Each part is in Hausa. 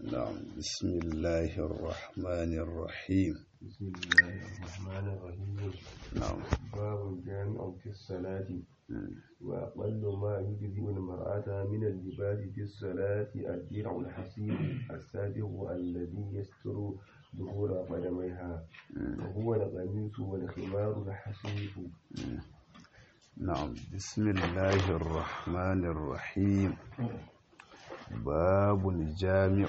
نعم بسم الله الرحمن الرحيم بسم الله الرحمن الرحيم نعم باب جامع في الصلاة وأقل ما يجزئ المرأة من اللباس في الصلاة الدرع الحصير السابغ الذي يستر ظهور قدميها وهو القميص والخمار الحصيف. نعم بسم الله الرحمن الرحيم باب جامع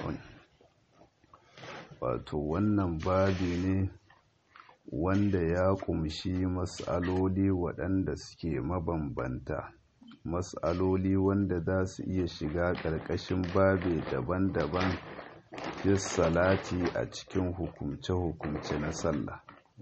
wato wannan babi ne wanda ya kumshi mas'aloli waɗanda suke mabambanta, mas'aloli wanda za su iya shiga ƙarƙashin babi daban-daban fi salati a cikin hukumce-hukumce na sallah.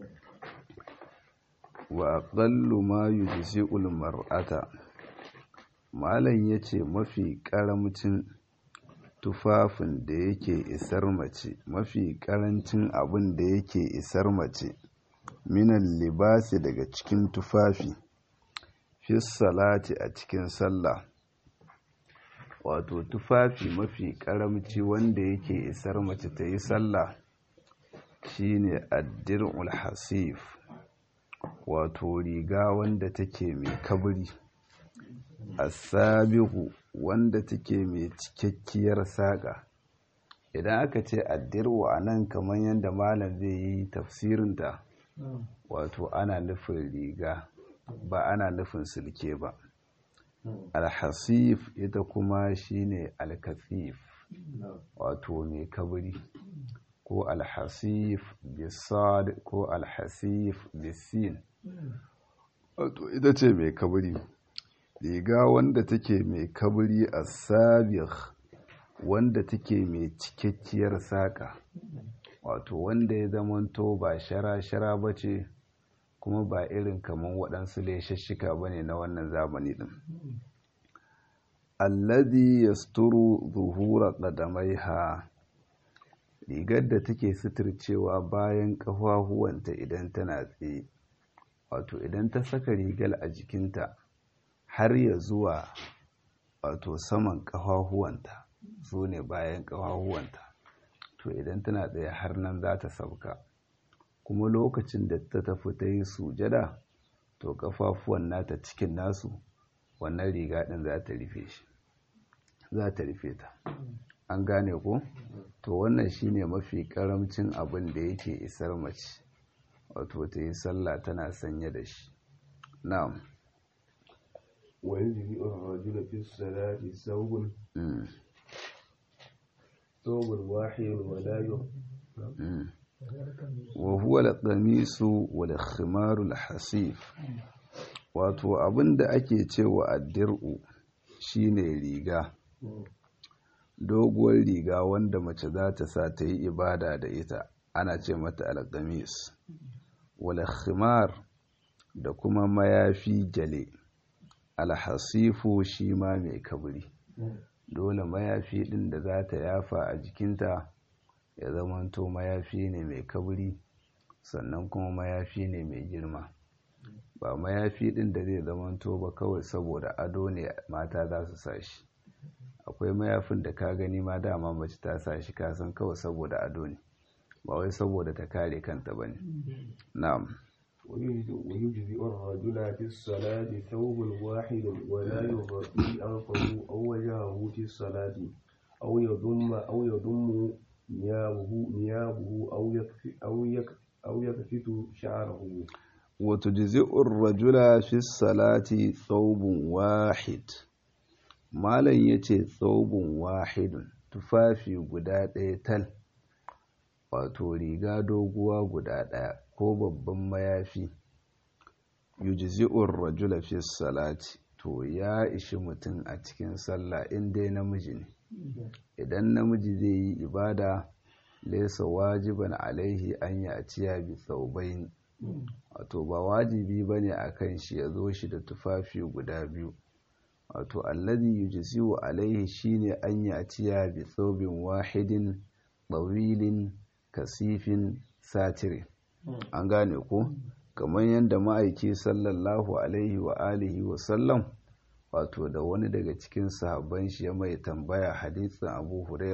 Wa aqallu ma yujzi'ul mar'ata, malam yace mafi ƙaramcin tufafin da yake isar mace, mafi ƙarancin abin da yake isar mace minan libasi daga cikin tufafi fi salati a cikin sallah, wato tufafi mafi ƙaramci wanda yake isar mace ta yi sallah shine addir'ul hasif, wato riga wanda take mai kabri, asabihu wanda take mai cikakkiyar saƙa. Idan aka ce addir'u a nan kamar yadda malam zai yi tafsirinta, wato ana nufin riga ba ana nufin silke ba. Alhasif ita kuma shine alkasif, wato mai kabri, ko alhasif bisad ko alhasif bisin, wato ita ce mai kabri, riga wanda take mai kabri asabigh wanda take mai cikakkiyar saƙa, wato wanda ya zamanto ba shara-shara ba ce kuma ba irin kamar waɗansu leshashika ba ne na wannan zamani ɗin. Alladhi yasturu zuhura qadamaiha, rigar da take suturcewa bayan ƙafafuwanta idan tana tsaye, wato idan ta saka rigar a jikinta har ya zuwa wato saman ƙafafuwanta, su ne bayan ƙafafuwanta, to idan tana tsaye har nan za ta sauka, kuma lokacin da ta tafi ta yi sujada to ƙafafuwan nata cikin nasu wannan riga ɗin za ta rufe shi, za ta rufe ta. An gane ko? To wannan shine mafi ƙaramcin abin da yake isar mace, wato ta yi sallah tana sanye da shi. Na'am. ويجزئ الرجل في الصلاة ثوب واحد ولا وهو القميص والخمار الحصيف، wato abinda ake cewa addir'u shine riga, doguwar riga wanda mace za ta sa ta yi ibada da ita, ana ce mata alqamis. wal khimar da kuma mayafi jale, alhasifu shi ma mai kabri, dole mayafi ɗin da za ta yafa a jikinta ya zamanto mayafi ne mai kabri, sannan kuma mayafi ne mai girma, ba mayafi ɗin da zai zamanto ba kawai saboda ado ne mata za su sa shi. Akwai mayafin da ka gani ma dama mace ta sa shi kasan kawai saboda ado ne, ba wai saboda ta kare kanta ba ne. Na'am. ويجزئ الرجل في الصلاة ثوب واحد ولا يغطي أنفه أو وجهه في الصلاة أو يضم نيابه أو يكفت شعره. وتجزئ الرجل في الصلاة ثوب واحد، malam yace thawbun wahidun, tufafi guda ɗaya tal, wato riga doguwa guda ɗaya ko babban mayafi, yujzi'ur rajula fi salati, to ya ishi mutum a cikin sallah in dai namiji ne. Idan namiji zai yi ibada laysa wajiban alaihi an ya'tiya bi thawbayn, wato ba wajibi bane akan shi ya zo shi da tufafi guda biyu, wato alladhi yujzi'u alaihi shine an ya'tiya bi thawbin wahidin tawilin kasifin satirin. An gane ko? Kamar yadda ma'aiki sallallahu alaihi wa alihi wa sallam, wato da wani daga cikin sahabban shi ya mai tambaya, hadisin Abu Huraira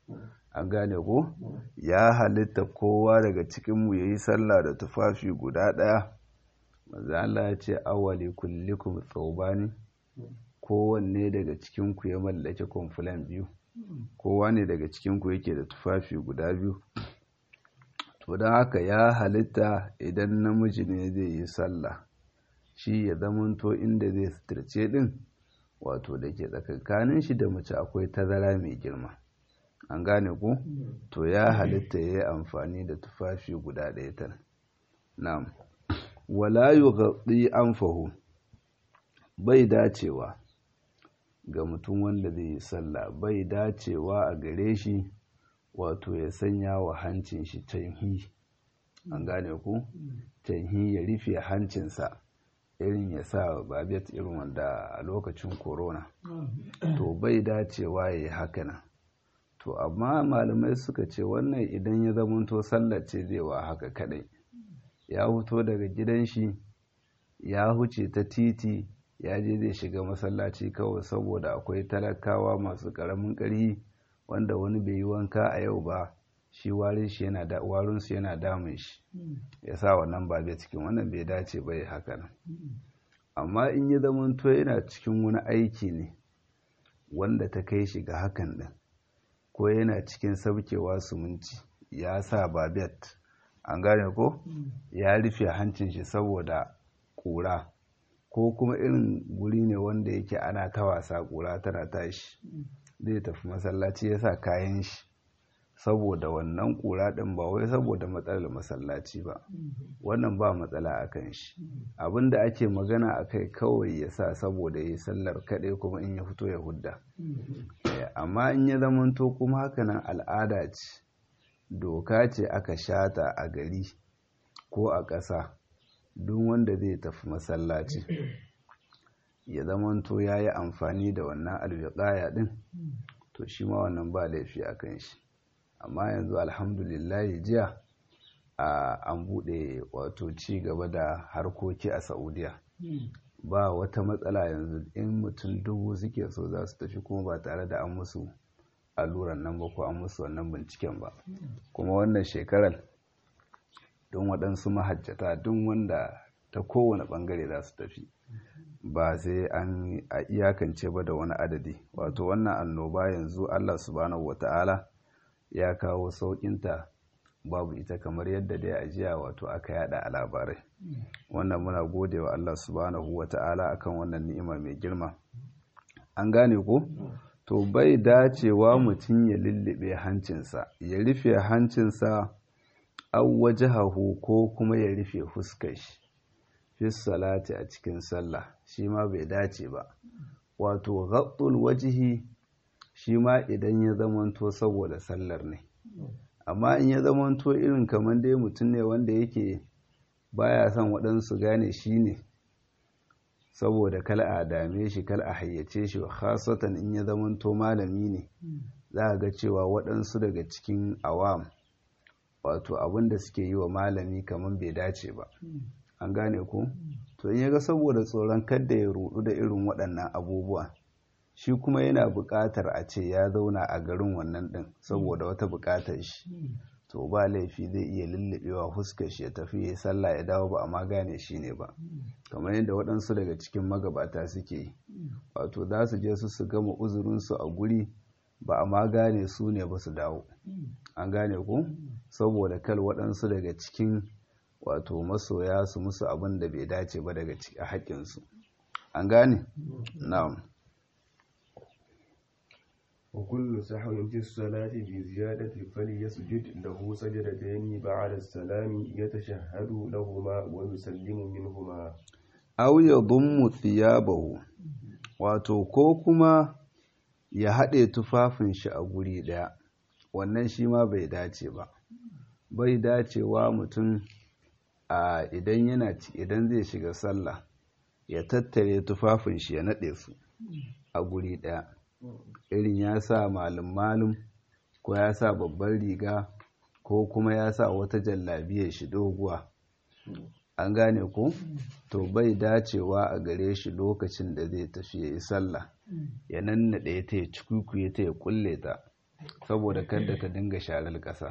an gane ko ya halitta kowa daga cikinmu ya yi sallah da tufafi guda ɗaya. Manzo Allah ya ce awwali kullikum thawbani, kowanne daga cikinku ya mallake kwamfulan biyu, kowa ne daga cikinku yake da tufafi guda biyu. To don haka ya halitta idan namiji ne zai yi sallah shi ya zamanto inda zai suturce din wato da ke tsakankanin shi da mace akwai tazara mai girma, an gane ku. To ya halitta ya yi amfani da tufafi guda ɗaya ta. Na'am. Wala yughaddi anfahu, bai dacewa ga mutum wanda zai yi sallah, bai dacewa a gare shi wato ya sanya wa hancin shi tanhi, an gane ku. Tanhi ya rufe hancinsa, irin ya sa babet irin wanda a lokacin corona, to bai dacewa ya yi haka nan. To amma malamai suka ce wannan idan ya zamanto sallar ce zai wa haka kadai, ya fito daga gidan shi ya huce ta titi ya je zai shiga masallaci kawai saboda akwai talakawa masu ƙaramin ƙarfi wanda wani bai yi wanka a yau ba, shi warinsu yana damun shi, ya sa wannan ba bai cikin wannan bai dace bai haka nan. Amma in ya zamanto yana cikin wani aiki ne wanda ta kai shi ga hakan din, ko yana cikin saukewa suminti ya sa babet, an gane ko ya rufe hancin shi saboda ƙura, ko kuma irin guri ne wanda yake ana ta wasa ƙura tana tashi, zai tafi masallaci ya sa kayan shi saboda wannan ƙura ɗin, ba wai saboda matsalar masallaci ba, wannan ba matsala a kan shi. Abinda ake magana a kai kawai ya sa saboda ya yi sallar kaɗai kuma in ya fito ya hudda. Amma in ya zamanto kuma hakanan al'ada ce, doka ce aka shata a gari ko a ƙasa, duk wanda zai tafi masallaci ya zamanto ya yi amfani da wannan alwiqaya ɗin, to shi ma wannan ba laifi a kan shi. Amma yanzu alhamdulillah jiya an buɗe wato ci gaba da harkoki a Saudiya, ba wata matsala yanzu in mutum 1000 suke so za su tafi kuma ba tare da an musu alluran nan ba ko an musu wannan binciken ba. Kuma wannan shekarar don waɗansu mahajjata duk wanda ta kowane ɓangare za su tafi, ba sai an iyakance ba da wani adadi. Wato wannan annoba yanzu Allah subhanahu wata'ala ya kawo sauƙinta, babu ita kamar yadda dai a jiya wato aka yada a labarai. Wannan muna gode wa Allah subhanahu wata'ala akan wannan ni'ima mai girma, an gane ko. To bai dacewa mutum ya lullube hancinsa, ya rufe hancinsa aw wajhahu, ko kuma ya rufe fuskar shi fi salati a cikin sallah, shi ma bai dace ba. Wato ghaddul wajhi shi ma idan ya zamanto saboda sallar ne, amma in ya zamanto irin kamar dai mutum ne wanda yake baya son waɗansu gane shi ne, saboda kal a dame shi, kal a hayyace shi, khasatan in ya zamanto malami ne, za a ga cewa waɗansu daga cikin awam wato abinda suke yi wa malami kamar bai dace ba, an gane ku. To in ya ga saboda tsoron kada ya rudu da irin waɗannan abubuwa, shi kuma yana buƙatar a ce ya zauna a garin wannan ɗin saboda wata buƙatar shi, to ba laifi zai iya lullubewa fuskar shi ya tafi ya sallah ya dawo ba amma gane shi ne ba, kamar yadda waɗansu daga cikin magabata suke yi. Wato za su je su gama uzurinsu a guri ba amma gane su ne ba su dawo, an gane ku, saboda kal waɗansu daga cikin wato masoya su musu abin da bai dace ba daga a haƙƙinsu, an gane. Na'am. وكل سهو في الصلاة بزيادة فليسجد له سجدتين بعد السلام يتشهد لهما ويسلم منهما. أو يضم ثيابه، wato ko kuma ya haɗe tufafin shi a guri ɗaya, wannan shi ma bai dace ba. Bai dacewa mutum idan zai shiga sallah ya tattare tufafin shi ya naɗe su a guri ɗaya, irin ya sa malum ko ya sa babban riga ko kuma ya sa wata jallabiyar shi doguwa, an gane ko. To bai dacewa a gare shi lokacin da zai tafi ya yi sallah ya nannaɗe ta, ya cikukuye ta, ya kulle ta, saboda kada ta dinga sharar ƙasa.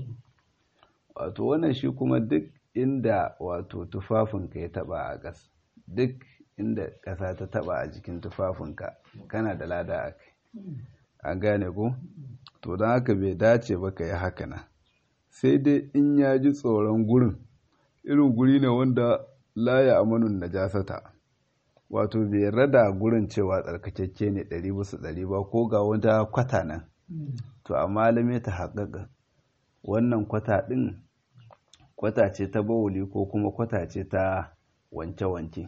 Wato wannan shi kuma duk inda wato tufafinka ya taba a ƙasa, duk inda ƙasa ta taba a jikin tufafinka kana da lada a kai. An gane ko? To don haka bai dace ba ka yi haka nan, sai dai in ya ji tsoron gurin, irin guri ne wanda la ya amanun najasata, wato bai rada gurin cewa tsarkakakke ne 100% ba, ko ga wata kwata nan, to amma lame ta haƙaƙa wannan kwata ɗin kwata ce ta bawuli ko kuma kwata ce ta wanke-wanke,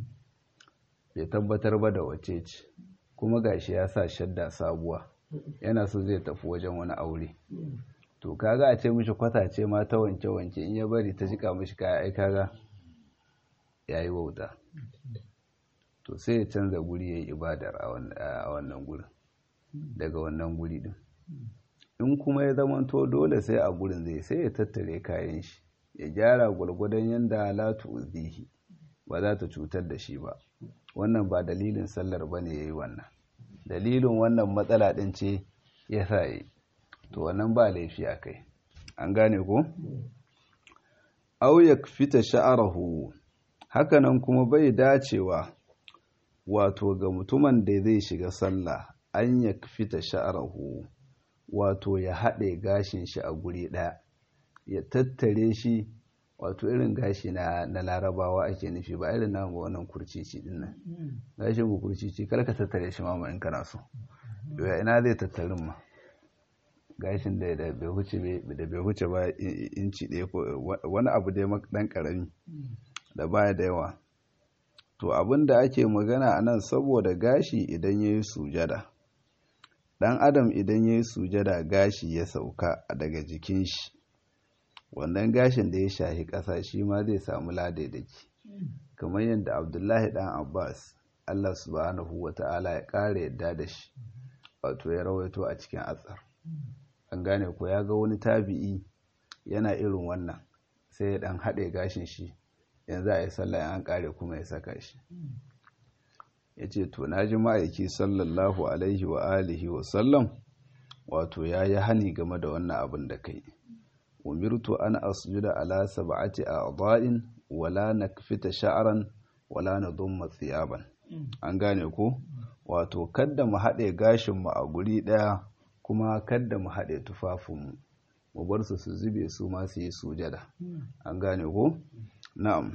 bai tabbatar ba da wace ce, kuma gashi ya sa shadda sabuwa yana so zai tafi wajen wani aure, to kaga a ce mishi kwata ce ma ta wanke-wanke, in ya bari ta jika mishi kaya, ai kaga yayi wauta, to sai ya canza guri yayi ibadar a wannan gurin, daga wannan guri din. In kuma ya zamanto dole sai a gurin zai, sai ya tattare kayan shi ya gyara gwargwadon yanda la tu'zihi, ba za ta cutar da shi ba. Wannan ba dalilin sallar bane yayi wannan, dalilin wannan matsala din ce ya sa yi, to wannan ba laifi a kai. An gane ko? Aw yakfita sha'arahu, hakanan kuma bai dacewa wato ga mutumin da zai shiga sallah an yakfita sha'arahu, wato ya haɗe gashin shi a guri ɗaya, ya tattare shi, wato irin gashi na larabawa ake nufi, ba irin namu wannan kurcici din nan. Gashin mu kurcici kar ka tattare shi ma in kana so, ya ina zai tattarin ma gashin da bai huce ba inci ɗaya ko wani abu dai ɗan ƙarami da baya da yawa. To abin da ake magana a nan, saboda gashi idan ya yi sujada, ɗan adam idan ya yi sujada gashi ya sauka daga jikin shi, wannan gashin da ya shahi ƙasa shi ma zai samu ladaidaki, kamar yadda Abdullahi ɗan Abbas, Allah subhanahu wa ta'ala ya ƙara yadda da shi, wato ya rawaito a cikin atsar. An gane ko, ya ga wani tabi'i yana irin wannan, sai ya ɗan haɗe gashin shi, yanzu a yi sallah an ƙare kuma ya saka shi. Ya ce to na ji ma'aiki sallallahu alaihi wa alihi wa sallam, wato ya yi hani game da wannan abin da kai. Umirtu an asjuda ala sab'ati a'dha'in wala nakfita sha'ran wala nadumma thiyaban. An gane ko, wato kadda mu haɗe gashin mu a guri ɗaya, kuma kadda mu haɗe tufafin mu bar su zube su ma su yi sujada. An gane ko? Na'am.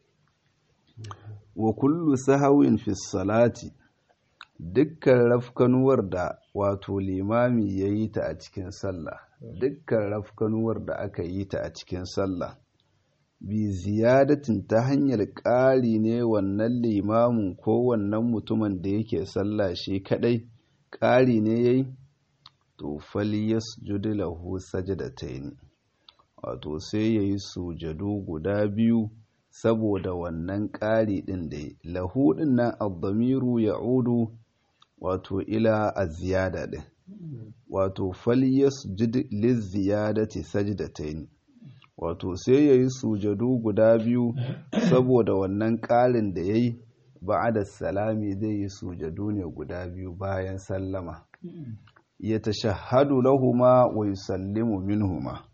Wa kullu sahawin fi salati, dukkan rafkanuwar da wato limami ya yi ta a cikin sallah, dukkan rafkanuwar da aka yi ta a cikin sallah, bi ziyadatin ta hanyar ƙari ne wannan limamin ko wannan mutumin da yake sallah shi kadai ƙari ne yayi, to falyasjud lahu sajdatayn, wato sai yayi sujadu guda biyu saboda wannan ƙari ɗin da lahu ɗin nan ad-damiru ya'udu wato ila az-ziyada ɗin, wato falyasjud liz-ziyadati sajdatayn, wato sai yayi sujadu guda biyu saboda wannan ƙarin da yayi, ba'da salami zai yi sujadu ne guda biyu bayan sallama, yatashahhadu lahuma wa yusallimu minhuma,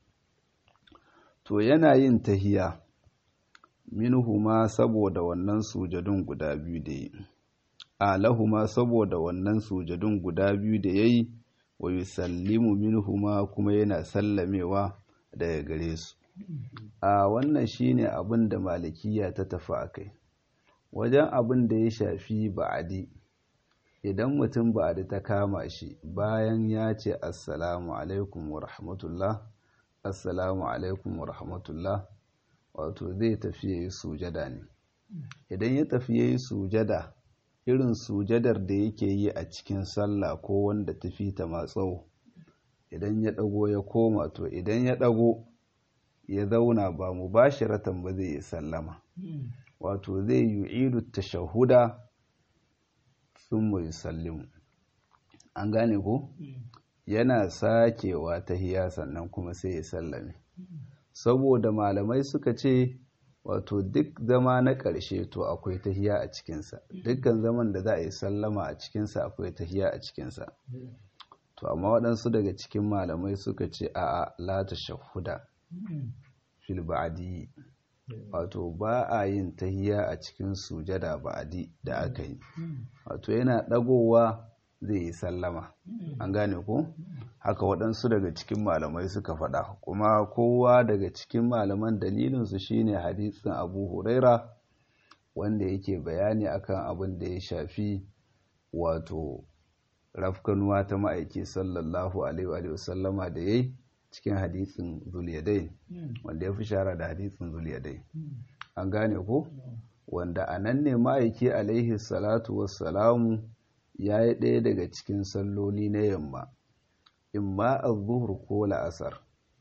to yana yin tahiya minhuma saboda wannan sujadun guda biyu da yi, alahuma saboda wannan sujadun guda biyu da yayi, wa yusallimu minhuma kuma yana sallamewa daga gare su. A wannan shine abin da malikiya ta tafi akai. Wajen abin da ya shafi ba'adi, idan mutum ba'adi ta kama shi bayan ya ce assalamu alaikum wa rahmatullah, assalamu alaikum wa rahmatullah, wato zai tafi ya yi sujada ne. Idan ya tafi ya yi sujada, irin sujadar da yake yi a cikin sallah ko wanda tafi ta matsawo, idan ya ɗago ya koma, to idan ya ɗago ya zauna ba mubashiratan ba zai yi sallama, wato zai yu'idu tashahuda thumma yusallimu. An gane ko? Yana sakewa tahiya sannan kuma sai ya sallame. Saboda malamai suka ce wato duk zama na ƙarshe to akwai tahiya a cikinsa, dukkan zaman da za a yi sallama a cikinsa akwai tahiya a cikinsa. to amma waɗansu daga cikin malamai suka ce a'a la tashahhuda fil ba'di, wato ba a yin tahiyya a cikin sujada ba'di da aka yi, wato yana ɗagowa zai yi sallama. An gane ko? Haka waɗansu daga cikin malamai suka faɗa, kuma kowa daga cikin malaman dalilinsu shine hadisin Abu Huraira wanda yake bayani akan abin da ya shafi wato rafkanuwa ta ma'aiki sallallahu alaihi wa sallama da yayi cikin hadisin Zuliyadain, wanda ya fi shara da hadisin Zuliyadain. An gane ko? Wanda a nan ne ma'aiki alaihi salatu wassalamu ya yi ɗaya daga cikin salloli na yamma, imma az-zuhr ko la'asar.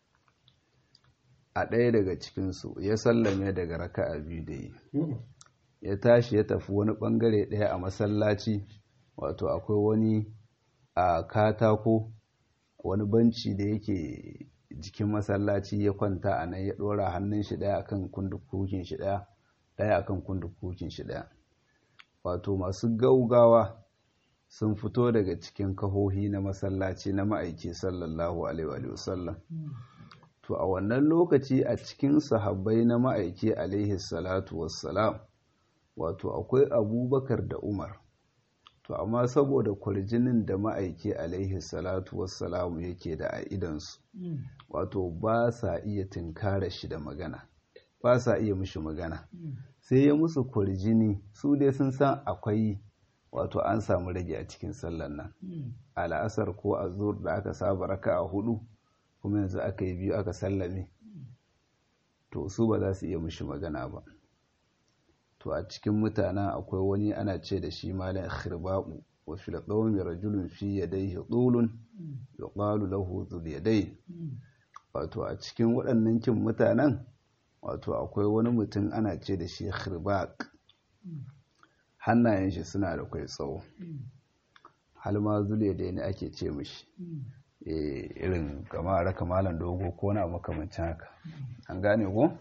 A ɗaya daga cikinsu ya sallame daga raka'a biyu da yi, ya tashi ya tafi wani ɓangare ɗaya a masallaci, wato akwai wani a katako, wani banci da yake jikin masallaci, ya kwanta a nan ya ɗora hannun shi ɗaya akan kundukukin shi ɗaya akan kundukukin shi ɗaya. Wato masu gaugawa sun fito daga cikin kahohi na masallaci na ma'aiki sallallahu alaihi wa sallam. To a wannan lokaci a cikin sahabbai na ma'aiki alaihi salatu wassalam, wato akwai Abubakar da Umar. To amma saboda kwarjinin da ma'aiki alaihi salatu wassalam yake da a idansu, wato ba sa iya tinkara shi da magana, ba sa iya mishi magana, sai ya musu kwarjini. Su dai sun san akwai, wato an samu rage a cikin sallan nan, a la'asar ko a zuhur da aka saba raka'a 4 kuma yanzu aka yi 2 aka sallame, to su ba za su iya mishi magana ba. To a cikin mutanen akwai wani ana ce da shi malam Khirbaqu, wa fil qawmi rajulun fi yadayhi tulun yuqalu lahu dhul yadayn. Wato a cikin waɗannan kin mutanen, wato akwai wani mutum ana ce da shi Khirbaq, hannayen shi suna da kai tsawo, hal ma dhul yadayn ake ce mishi, irin kama raka malam dogo ko na makamancin haka. An gane ko?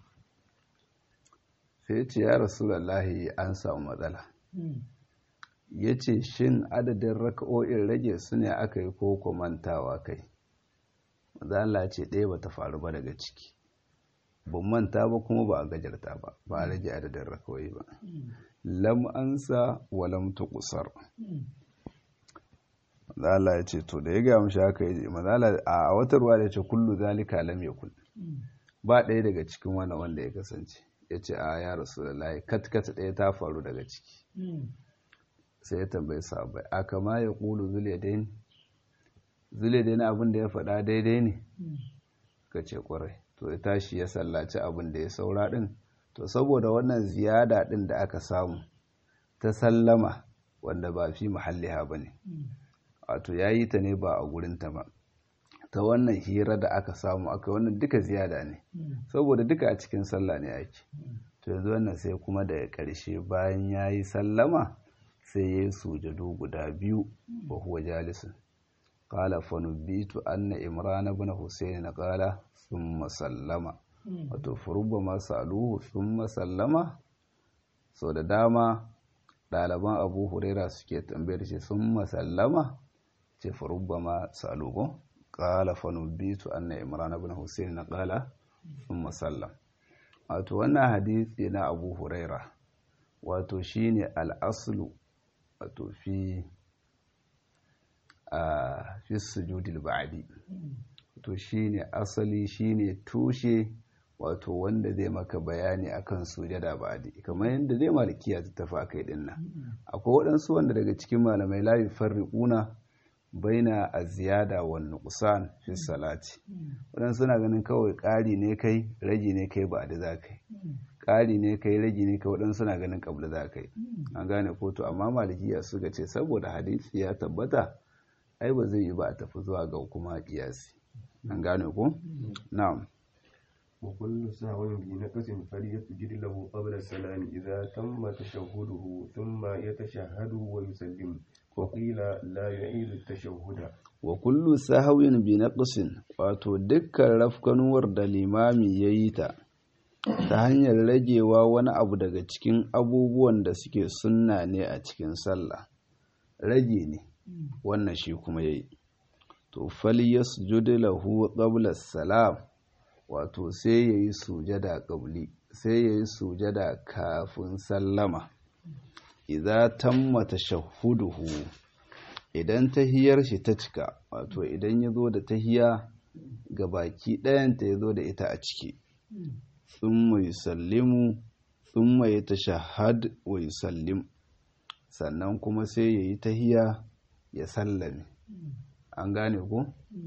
Sai ce ya Rasulullahi, an samu matsala. Ya ce shin adadin raka'o'in rage su ne aka yi ko mantawa kai? Maza Allah ce ɗaya ba ta faru ba daga ciki, ban manta ba kuma ba a gajarta ba, ba a rage adadin raka'o'i ba. Lam ansa wa lam tuqsar. Maza Allah ya ce to da ya gaya mishi haka, maza Allah a wata ruwa da ce kullu zalika lam yakun, ba ɗaya daga cikin wannan wanda ya kasance. Ya ce a ya Rasulullahi, katkata ɗaya ta faru daga ciki. Sai ya tambayi sahabbai, a kama ya ƙulu Zuliyadain, Zuliyadain abin da ya faɗa daidai ne? Ka ce ƙwarai. To ya tashi ya sallaci abin da ya saura ɗin. To saboda wannan ziyada ɗin da aka samu ta sallama, wanda ba fi mahalliha ba ne, wato ya yi ta ne ba a gurinta ba, ta wannan hira da aka samu aka, wannan duka ziyada ne, saboda duka a cikin sallah ne ake. To yanzu wannan sai kuma daga ƙarshe bayan ya yi sallama sai ya yi sujadu guda 2 wa huwa jalisun. Qala fa nubitu anna Imran ibn Husayn qala thumma sallama. Wato furubbama saluhu thumma sallama. So da dama ɗaliban Abu Huraira suke tambayar shi thumma sallama, ce furubbama saluhu. Qala fa nubitu anna Imran ibn Husayn qala thumma sallam. Wato wannan hadisi na Abu Huraira, wato shine al-aslu, wato fi sujudil ba'di, to shine asali, shine tushe, wato wanda zai maka bayani akan sujada ba'di, kamar yadda zai malikiya ta tafi akai din nan. Akwai waɗansu wanda daga cikin malamai la yufarriquna baina az-ziyada wan nuqsan fi salati. Waɗansu suna ganin kawai ƙari ne kai, rage ne kai, ba'di za kai, ƙari ne kai, rage ne kai, waɗansu suna ganin qabla za kai. An gane ko? To amma malikiya suka ce saboda hadisi ya tabbata, ai ba zai yi ba a tafi zuwa ga kuma kiyasi. An gane ko? Na'am. wa kullu sahwin bi naqsin falyasjud lahu qabla salam idza tamma tashahhuduhu thumma yatashahhadu wa yusallim wa qila la yu'idu at-tashahhuda. Wa kullu sahwin bi naqsin, wato dukkan rafkanuwar da limami yayi ta hanyar ragewa wani abu daga cikin abubuwan da suke sunna ne a cikin sallah, rage ne wannan shi kuma yayi, to falyasjud lahu qabla salam, wato sai yayi sujada qabli, sai yayi sujada kafin sallama. Idza tamma tashahhuduhu, idan tahiyar shi ta cika, wato idan yazo da tahiya ga baki ɗayanta yazo da ita a ciki, thumma yusallimu thumma yatashahhad wa yusallim, sannan kuma sai yayi tahiya ya sallame. An gane ko?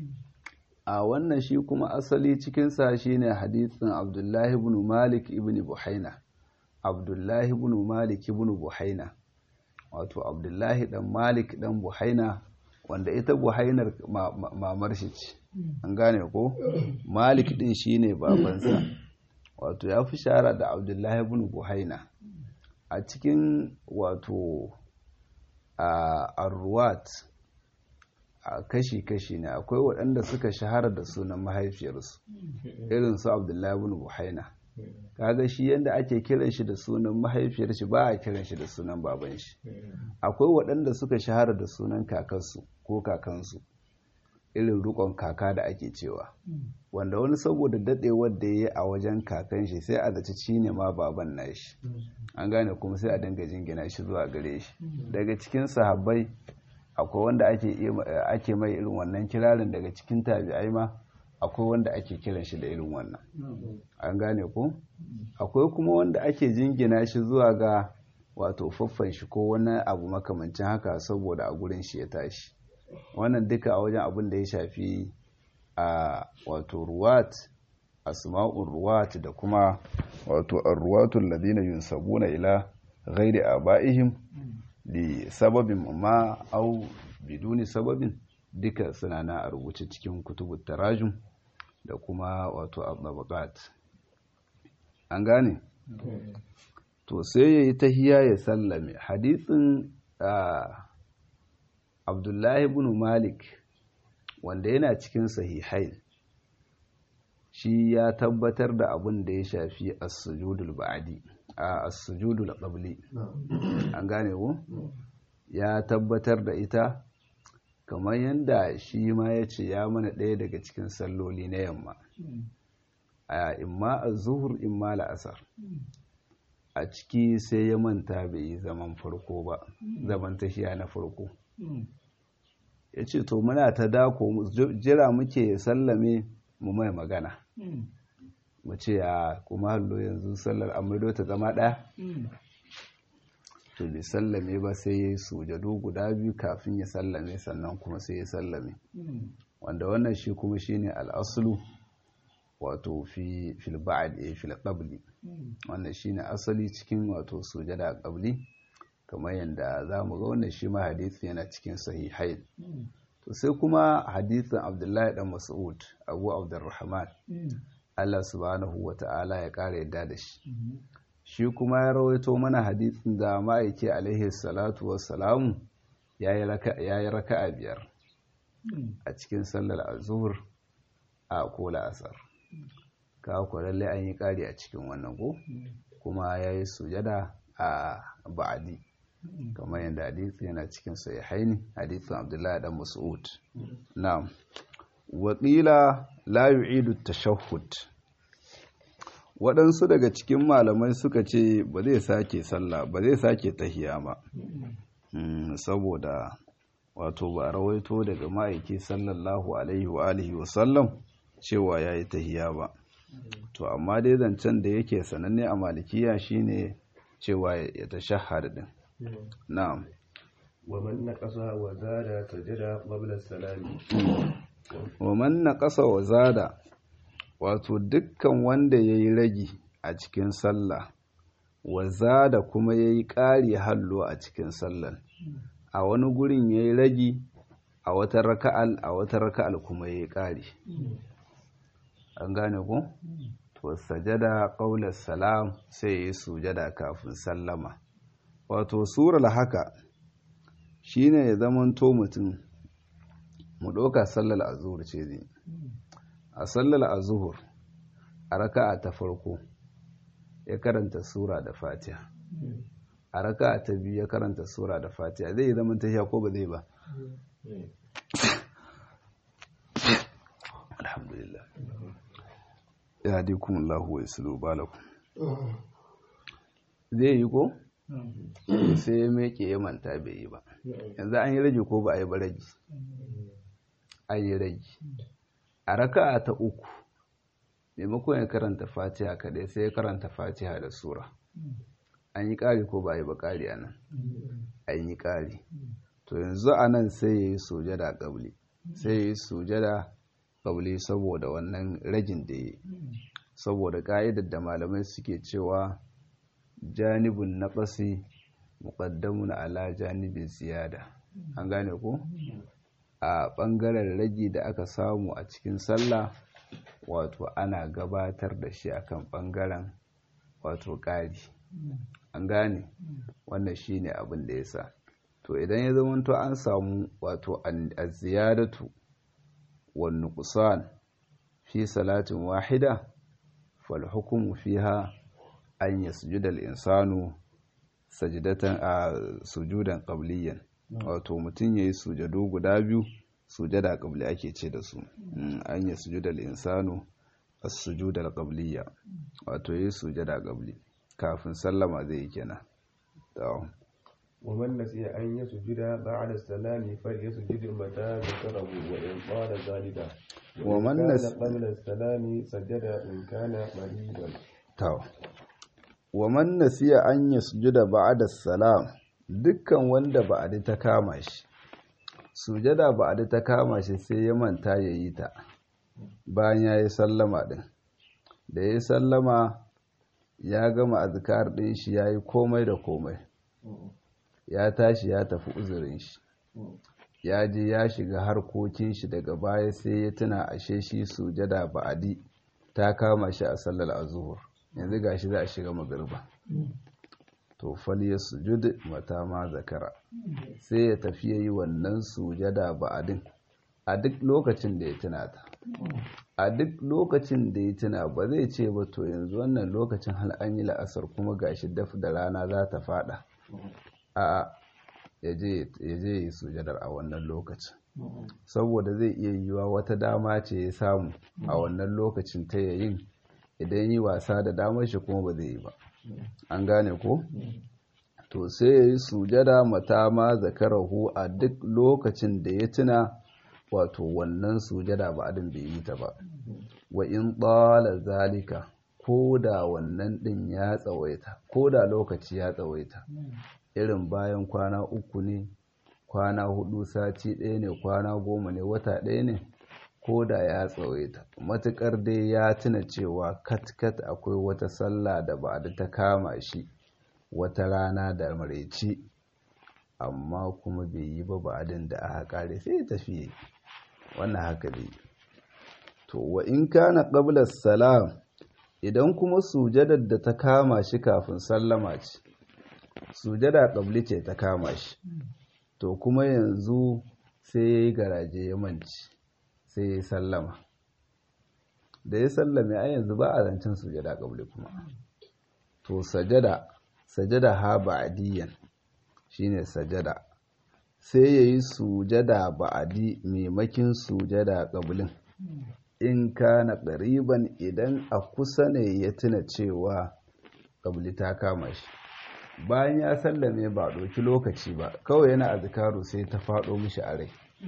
A wannan shi kuma asali cikinsa shine hadisin Abdullahi ibn Malik ibn Buhaina. Abdullahi ibn Malik ibn Buhaina, wato Abdullahi dan Malik dan Buhaina, wanda ita Buhainar mamar shi ce. An gane ko? Malik din shine babansa, wato ya fi shahara da Abdullahi ibn Buhaina. A cikin wato arruwat a kashi-kashi ne, akwai waɗanda suka shahara da sunan mahaifiyarsu irin su Abdullahi ibn Buhaina. Kaga shi yanda ake kiran shi da sunan mahaifiyar shi ba a kiran shi da sunan baban shi. Akwai waɗanda suka shahara da sunan kakansu ko kakansu, irin rukon kaka da ake cewa, wanda wani saboda dadewar da yayi a wajen kakan shi sai a zaci shi ne ma baban nashi. An gane, kuma sai a dinga jingina shi zuwa gare shi. Daga cikin sahabbai akwai wanda ake mai irin wannan kirarin, daga cikin tabi'ai ma akwai wanda ake kiran shi da irin wannan. An gane ko? Akwai kuma wanda ake jingina shi zuwa ga wato faffan shi ko wani abu makamancin haka saboda a gurin shi ya tashi. Wannan duka a wajen abin da ya shafi a wato ruwat, asma'ur ruwat, da kuma wato ar-ruwatul ladina yunsabuna ila ghairi abaihim li sababin ma au biduni sababin, duka suna na a rubuce cikin kutubut tarajum da kuma wato al-tabaqat. An gane? To sai yayi tahiyya ya sallame. Hadisin Abdullahi ibn Malik, wanda yana cikin sahihain, shi ya tabbatar da abin da ya shafi as-sujudul ba'di, as-sujudul qabli. An gane ko? Ya tabbatar da ita, kamar yanda shi ma ya ce ya mana ɗaya daga cikin salloli na yamma, imma az-zuhr imma la'asar. A ciki sai ya manta bai yi zaman farko ba, zaman tahiya na farko. Ya ce to muna ta dako, jira muke ya sallame mu mai magana, mu ce ya kuma hallo yanzu sallar amaido ta zama ɗaya. To bai sallame ba, sai ya yi sujadu guda biyu kafin ya sallame, sannan kuma sai ya sallame, wanda wannan shi kuma shine al'aslu, wato fil ba'd fil qabli. Wannan shine asali cikin wato sujada qabli, kamar yadda za mu ga wannan shi ma hadisi yana cikin sahihain. To sai kuma hadisin Abdullahi dan Mas'ud, Abu Abdurrahman, Allah subhanahu wa ta'ala ya kare yadda da shi. Shi kuma ya rawaito mana hadisin da ma'aiki alaihi salatu wassalamu yayi raka'a 5 a cikin sallar azhur a ko la'asar. Ka ko lalle an yi kari a cikin wannan ko, kuma yayi sujada a ba'di, kamar yadda hadisi yana cikin sahihaini, hadisin Abdullahi dan Mas'ud. Na'am. Wa qila la yu'idu at-tashahhud. Waɗansu daga cikin malamai suka ce ba zai sake sallah, ba zai sake tahiya ba, saboda wato ba rawaito daga ma'aiki sallallahu alaihi wa alihi wa sallam cewa yayi tahiya ba. To amma dai zancen da yake sananne a malikiya shine cewa ya tashahhad din. Na'am. wa man naqasa wa zada sajada qabla salami. Wa man naqasa wa zada, wato dukkan wanda yayi ragi a cikin sallah, wa zada kuma yayi ƙari hallo a cikin sallar. A wani gurin yayi ragi, a wata raka'al kuma yayi ƙari. An gane ko? To sajada qabla salam, sai yayi sujada kafin sallama. Wato surar haka shine ya zamanto mutum, mu ɗauka sallar azhur ce zai. A sallar azhur a raka'a ta farko ya karanta sura da Fatiha, a raka'a ta biyu ya karanta sura da Fatiha, zai zama tahiya ko ba zai ba? alhamdulillah ya dikum Allahu wa yuslu balakum zai yi ko sai ya meke ya manta bai yi ba yanzu an yi rage ko ba a yi ba rage an yi rage a raka'a ta uku maimakon ya karanta fatiha kadai sai ya karanta fatiha da sura an yi ƙari ko ba a yi ba ƙari a nan an yi ƙari to yanzu a nan sai ya yi sujada ƙabli sai ya yi sujada ƙabli saboda wannan ragin da ya yi saboda ƙa'idar da malamai suke cewa janibin naƙasi muƙaddamun ala janibin ziyada an gane ko a ɓangaren ragi da aka samu a cikin sallah wato ana gabatar da shi akan ɓangaren wato ƙari an gane wannan shine abin da ya sa to idan ya zama to an samu wato az-ziyadatu wan nuqsan fi salatin wahida fal hukmu fiha an yasjuda al-insanu sajdatan sujudan qabliyan wato mutun yayi sujadu guda biyu sujada qabli ake ce da su an yasjuda al-insanu as-sujuda al-qabliyya wato yayi sujada qabli kafin sallama zai yi kenan to ومن نسي أن يسجد بعد السلام فليسجد متى ذكره وإن طال ذلك ومن كان قبل السلام سجد إن كان مريضا ومن نسي أن يسجد بعد السلام dukkan wanda ba'adi ta kama shi sujada ba'adi ta kama shi sai ya manta yayi ta bayan yayi sallama din da yayi sallama ya gama azkar din shi yayi komai da komai ya tashi ya tafi uzurin shi ya je ya shiga harkokin shi daga baya sai ya tuna ashe shi sujada ba'adi ta kama shi a sallar azhur yanzu gashi za a shiga magriba to fal yasjud mata ma zakara sai ya tafi yayi wannan sujada ba'adin a duk lokacin da ya tuna ta a duk lokacin da ya tuna ba zai ce ba to yanzu wannan lokacin hal an yi la'asar kuma gashi daf da rana za ta fada a ya je yi sujadar a wannan lokacin saboda zai iya yiwa wata dama ce ya samu a wannan lokacin ta yayin idan yi wasa da damar shi kuma ba zai yi ba an gane ko to sai ya yi sujada mata ma zakarahu a duk lokacin da ya tuna wato wannan sujada ba adin bai yi ta ba wa in tsala zalika ko da wannan din ya tsawaita ko da lokaci ya tsawaita irin bayan kwana uku ne kwana hudu sati ɗaya ne kwana goma ne wata ɗaya ne ko da ya tsawaita matuƙar dai ya tuna cewa kat akwai wata sallah da ba da ta kama shi wata rana da maraici amma kuma bai yi ba ba'adin da aka kare sai ya tafi wannan haka dai to wa in kana qabla salam idan kuma sujadar da ta kama shi kafin sallama ce sujada qabli ce ta kama shi to kuma yanzu sai yayi garaje ya manci sai ya sallama da ya sallame a yanzu ba a zancen sujada qabli kuma to sajada ha ba'diyan shine sajada sai yayi sujada ba'di maimakin sujada qablin in kana qariban idan a kusa ne ya tuna cewa qabli ta kama shi bayan ya sallame ba ɗauki lokaci ba kawai yana azkaru sai ta faɗo mishi a rai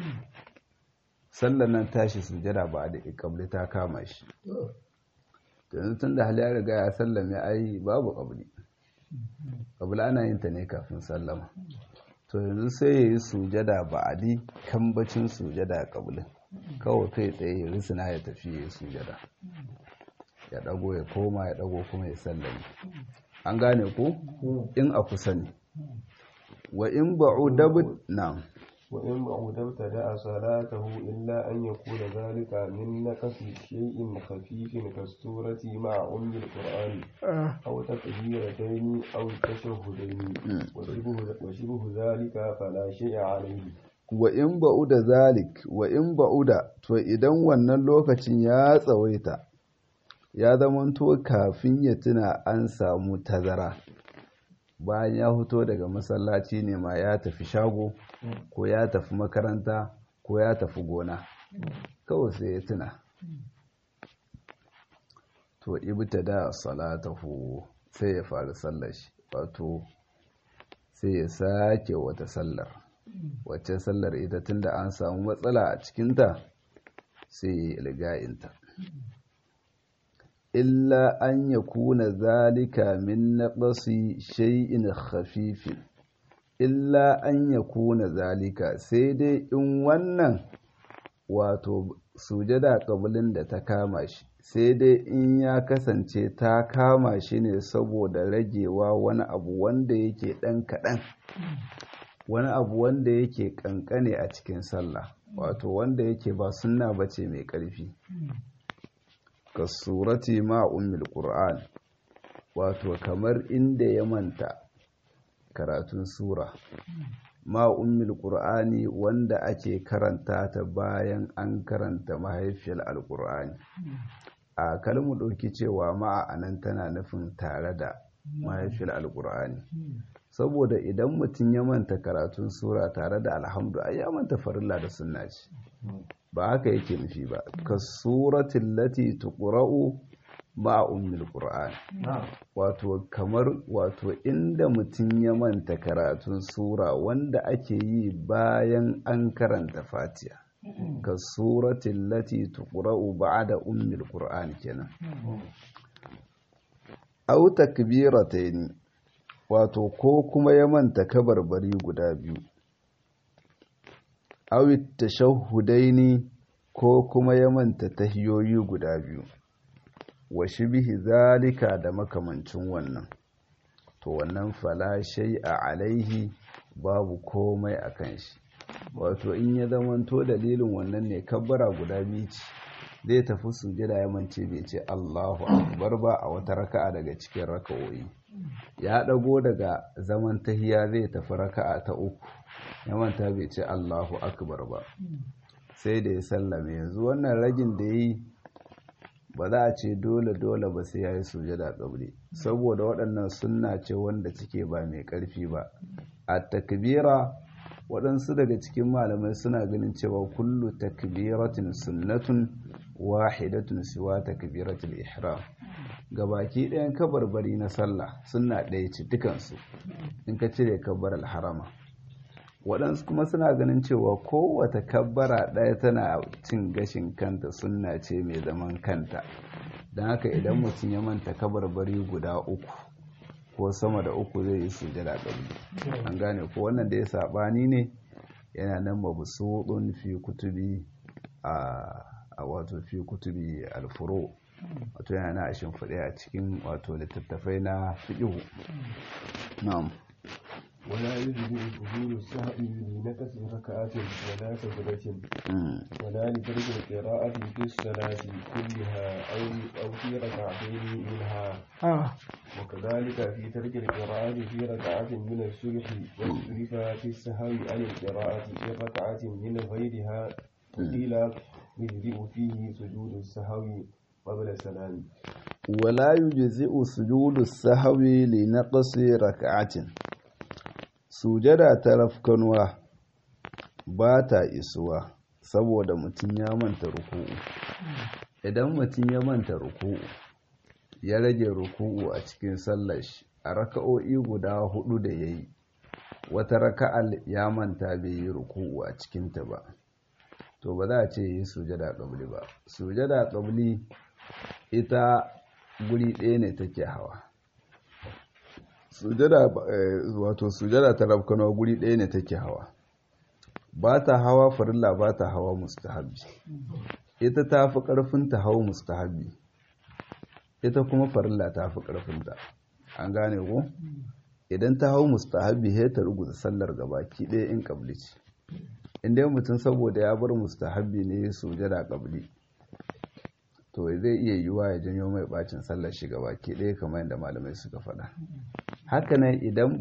sallan nan tashi sujada ba da qabli ta kama shi yanzu tun da hali ya riga ya sallame ai babu qabli ana yin ta ne kafin sallama to yanzu sai ya yi sujada ba'adi kambacin sujada qablin kawai kai tsaye ya risina ya tafi ya yi sujada ya dago ya koma ya dago kuma ya sallame an gane ko in a kusa ne wa in ba'udab na'am وإن بعدت دع صلاته إلا أن يكون ذلك من نقص شيء خفيف كالسورة مع أم القرآن أو تكبيرتين أو التشهدين وشبه ذلك فلا شيء عليه وإن بعد ذلك وإن بعد to idan wannan lokacin ya tsawaita ya zamanto kafin ya tuna an samu tazara bayan ya fito daga masallaci ne ma ya tafi shago ko ya tafi makaranta ko ya tafi gona kawai sai ya tuna to ibtada salatahu sai ya fara sallar shi, wato sai ya sake wata sallar. Wacce sallar ita tunda an samu matsala a cikinta sai ya ilga'inta. Illa an yakuna zalika min naqsi shay'in khafifin, illa an yakuna zalika, sai dai in wannan wato sujada ƙablin da ta kama shi, sai dai in ya kasance ta kama shi ne saboda ragewa wani abu wanda yake ɗan kaɗan, wani abu wanda yake ƙanƙane a cikin sallah, wato wanda yake ba sunna bace mai ƙarfi. Ka surati ma ummil qur'an, wato kamar inda ya manta karatun sura ma ummil qur'ani, wanda ake karanta ta bayan an karanta mahaifiyar alqur'ani. A kalmu ɗauki cewa ma'a anan tana nufin tare da mahaifiyar alqur'ani, saboda idan mutum ya manta karatun sura tare da alhamdu ai ya manta farilla da sunna ce, ba haka yake nufi ba. Ka suratin lati tuqra'u ma'a ummil qur'an, wato kamar wato inda mutum ya manta karatun sura wanda ake yi bayan an karanta fatiha. Ka suratin lati tuqra'u ba'da ummil qur'an kenan. Aw takbiratayn, wato ko kuma ya manta kabarbari guda biyu. Aw tashahhudaini, ko kuma ya manta tahiyoyi guda biyu. Wa shibhi zalika, da makamancin wannan, to wannan fala shay'a alaihi, babu komai akan shi. Wato in ya zamanto dalilin wannan ne kabbara guda biyu ce, zai tafi sujada ya mance bai ce Allahu akbar ba a wata raka'a daga cikin raka'o'i, ya dago daga zaman tahiya zai tafi raka'a ta uku, ya manta bai ce Allahu akbar ba, sai da ya sallame. Yanzu wannan ragin da yi ba za a ce dole ba sai ya yi sujada ƙabli, saboda waɗannan sunna ce wanda cike ba mai ƙarfi ba. A takbira, waɗansu daga cikin malamai suna ganin cewa kullu takbiratin sunnatun wahidatun siwa takbiratul ihram. Gabaki ɗayan kabarbari na sallah sunna ɗaya ce dukansu, in ka cire kabbar alharama. Waɗansu kuma suna ganin cewa kowace kabbara ɗaya tana cin gashin kanta, sunna ce mai zaman kanta. Don haka idan mutum ya manta kabarbari guda uku ko sama da uku zai yi sujada ƙabli. An gane ko wannan da ya saɓani ne, yana nan mabsuɗun fi kutubi a wato fi kutubi alfuro, wato yana na shimfiɗe a cikin wato littattafai na fiqhu. Na'am. ولا يجب حضور السهو لنقص ركعات ولا سجدة ولا لترك القراءة في الصلاة كلها أو في ركعتين منها، وكذلك في ترك القراءة في ركعة من الصبح، واختلف في السهو عن القراءة في ركعة من غيرها، وقيل يجزئ فيه سجود السهو قبل السلام. ولا يجزئ سجود السهو لنقص ركعة. Sujada ta rafkanuwa ba ta isuwa saboda mutum ya manta ruku'u. Idan mutum ya manta ruku'u, ya rage ruku'u a cikin sallar shi a raka'o'i guda hudu da ya yi, wata raka'al ya manta bai yi ruku'u a cikinta ba, to ba za a ce yi sujada ƙabli ba. Sujada ƙabli ita guri ɗaya ne take hawa. Sujada ta rafkanuwa guri ɗaya ne take hawa, ba ta hawa farilla, ba ta hawa mustahabbi. Ita ta fi ƙarfin ta hawa mustahabbi, ita kuma farilla ta fi ƙarfinta. An gane ko? Idan ta hau mustahabbi sai ta ruguza sallar gabaki ɗaya in ƙabli ce. Inda mutum saboda ya bar mustahabbi ne sujada ƙabli, to zai iya yiwuwa ya janyo mai bacin sallar shi gabaki ɗaya kamar yadda malamai suka faɗa. Hakanan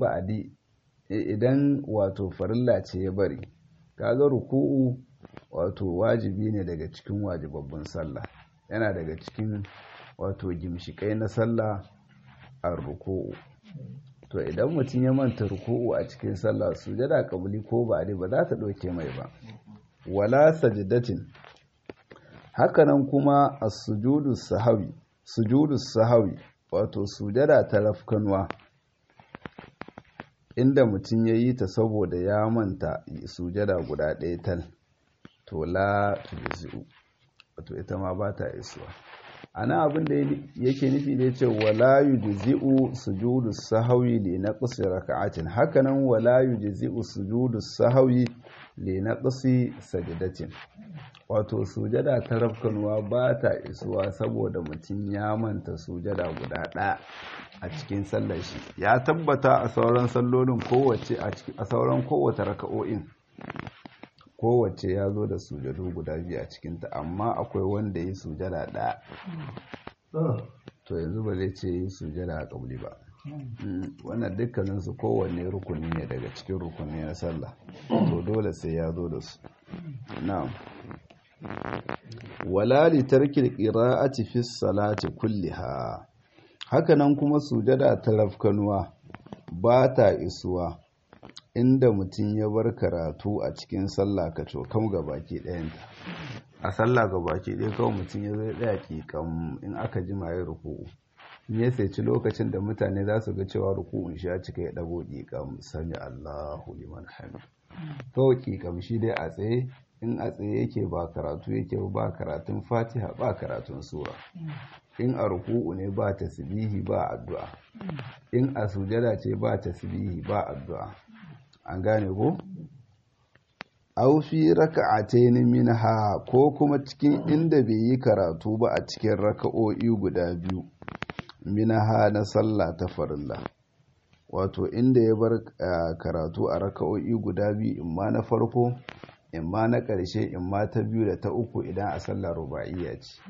idan wato farilla ce ya bari, kaga ruku'u wato wajibi ne daga cikin wajibabbun sallah, yana daga cikin wato gimshikai na sallah ar-ruku'u. To idan mutum ya manta ruku'u a cikin sallah, sujada qabli ko ba'di ba za ta ɗauke mai ba. Wala sajdatin, hakanan kuma as-sujudu sahawi, sujudus sahawi wato sujada ta rafkanwa inda mutum ya yi ta saboda ya manta sujada guda ɗaya tal to la tujzi'u wato ita ma ba ta isuwa ana abin da yake nufi da yace wala yujzi'u sujudus sahwi li naqsi raka'atin hakanan wala yujzi'u sujudus sahwi li naqsi sajdatin wato sujada ta rafkanuwa ba ta isuwa saboda mutum ya manta sujada guda ɗaya a cikin sallar shi ya tabbata a sauran sallolin kowace a sauran kowace raka'o'in kowace ya zo da sujadu guda biyu a cikinta amma akwai wanda yi sujada ɗaya to yanzu ba zai ce yi sujada a ƙauli ba wannan dukkaninsu kowanne rukuni ne daga cikin rukuni na sallah to dole sai ya zo da su na'am wala li tarkil qira'ati fi salati kulliha hakanan kuma sujada ta rafkanuwa ba ta isuwa inda mutum ya bar karatu a cikin sallah ka cokam ga baki ɗayanta a sallah ga baki ɗaya kawai mutum ya zai ɗaya ƙiƙam in aka jima ya ruku'u in ya saici lokacin da mutane za su ga cewa ruku'un shi ya cika ya ɗago ƙiƙam sami Allahu liman hamid kawai ƙiƙam shi dai a tsaye in a tsaye yake ba karatu yake ba karatun fatiha ba karatun sura in a ruku'u ne ba tasbihi ba addu'a in a sujada ce ba tasbihi ba addu'a an gane ko aw fi raka'atayn minha ko kuma cikin inda bai yi karatu ba a cikin raka'o'i guda biyu minha na sallah ta farilla wato inda ya bar karatu a raka'o'i guda biyu imma na farko imma na ƙarshe imma ta biyu da ta uku idan a sallar ruba'iyya ce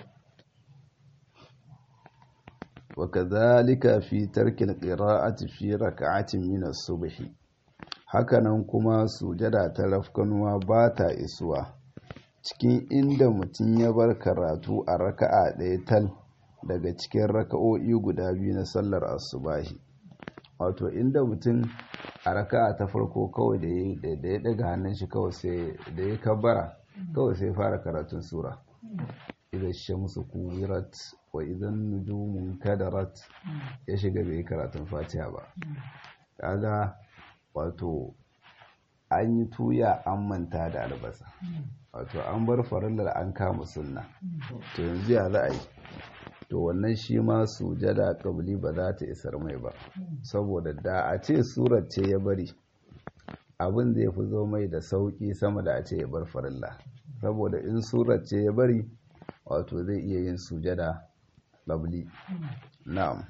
wa kadhalika fi tarkil qira'ati fi raka'atin min as-subhi hakanan kuma sujada ta rafkanuwa ba ta isuwa cikin inda mutum ya bar karatu a raka'a ɗaya tal daga cikin raka'o'i guda biyu na sallar asubahi wato inda mutum a raka'a ta farko kawai da ya daga hannun shi kawai sai da ya kabbara kawai sai fara karatun sura idan shamsu kuwirat wa idan nujumun kadarat ya shiga bai karatun fatiha ba kaga wato an yi tuya an manta da albasa wato an bar farillar an kama sunna to yanzu ya za a yi to wannan shi ma sujada qabli ba za ta isar mai ba saboda da a ce surar ce ya bari abin da ya fi zo mai da sauki sama da a ce ya bar farilla saboda in surar ce ya bari wato zai iya yin sujada qabli na'am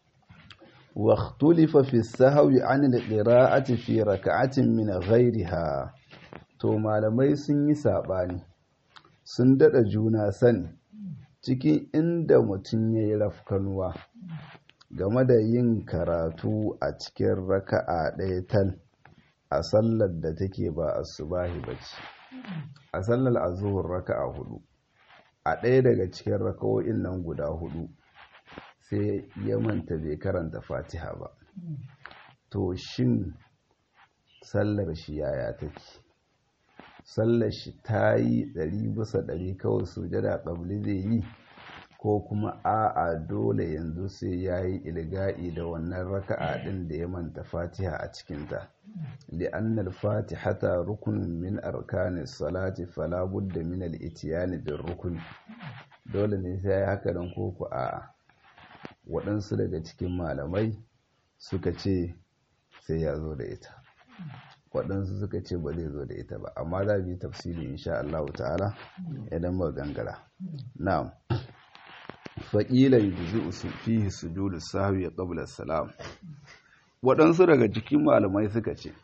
واختلف في السهو عن القراءة في ركعة من غيرها to malamai sun yi sabani sun dada juna sani cikin inda mutum yayi rafkanuwa game da yin karatu a cikin raka'a ɗaya tal a sallar da take ba asubahi bace a sallar azhur raka'a hudu a ɗaya daga cikin raka'o'in nan guda hudu sai ya manta bai karanta fatiha ba to shin sallar shi yaya take sallar shi ta yi 100% kawai sujada qabli zai yi ko kuma a'a dole yanzu sai ya yi ilga'i da wannan raka'a din da ya manta fatiha a cikinta li'anna al-fatihata rukunin min arkanis salati fala budda min al-itiyani bir rukun dole ne sai ya haka dan koko a'a waɗansu daga cikin malamai suka ce sai ya zo da ita waɗansu suka ce ba zai zo da ita ba amma za mu yi tafsiri insha Allah ta'ala idan ba gangara na'am faƙila yujzi'u fihi sujudu sahwi qabla salam waɗansu daga cikin malamai suka ce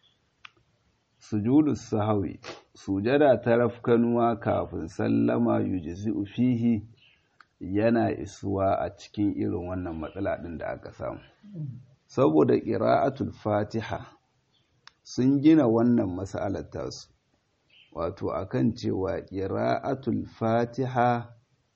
sujudu sahwi sujada ta rafkanuwa kafin sallama yujzi'u fihi yana isuwa a cikin irin wannan matsala ɗin da aka samu saboda ƙira'atul fatiha sun gina wannan mas'alar tasu wato akan cewa ƙira'atul fatiha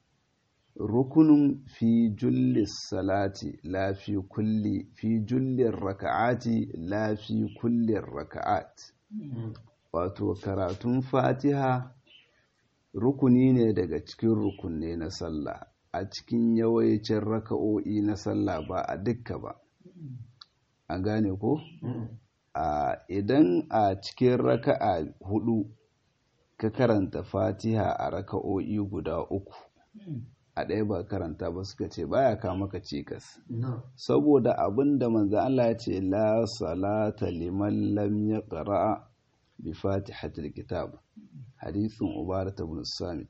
rukunun fi julli salati la fi kulli fi jullin raka'ati la fi kullin raka'at wato karatun fatiha rukuni ne daga cikin rukunne na sallah a cikin yawancin raka'o'i na sallah ba a dukka ba. An gane ko? Idan a cikin raka'a 4 ka karanta Fatiha a raka'o'i guda 3, a ɗaya ba karanta ba, suka ce baya ka maka cikas. Saboda abin da manzo Allah ya ce la salata liman lam yaqra bi fatihatil kitab, hadisin Ubadah ibn Samit.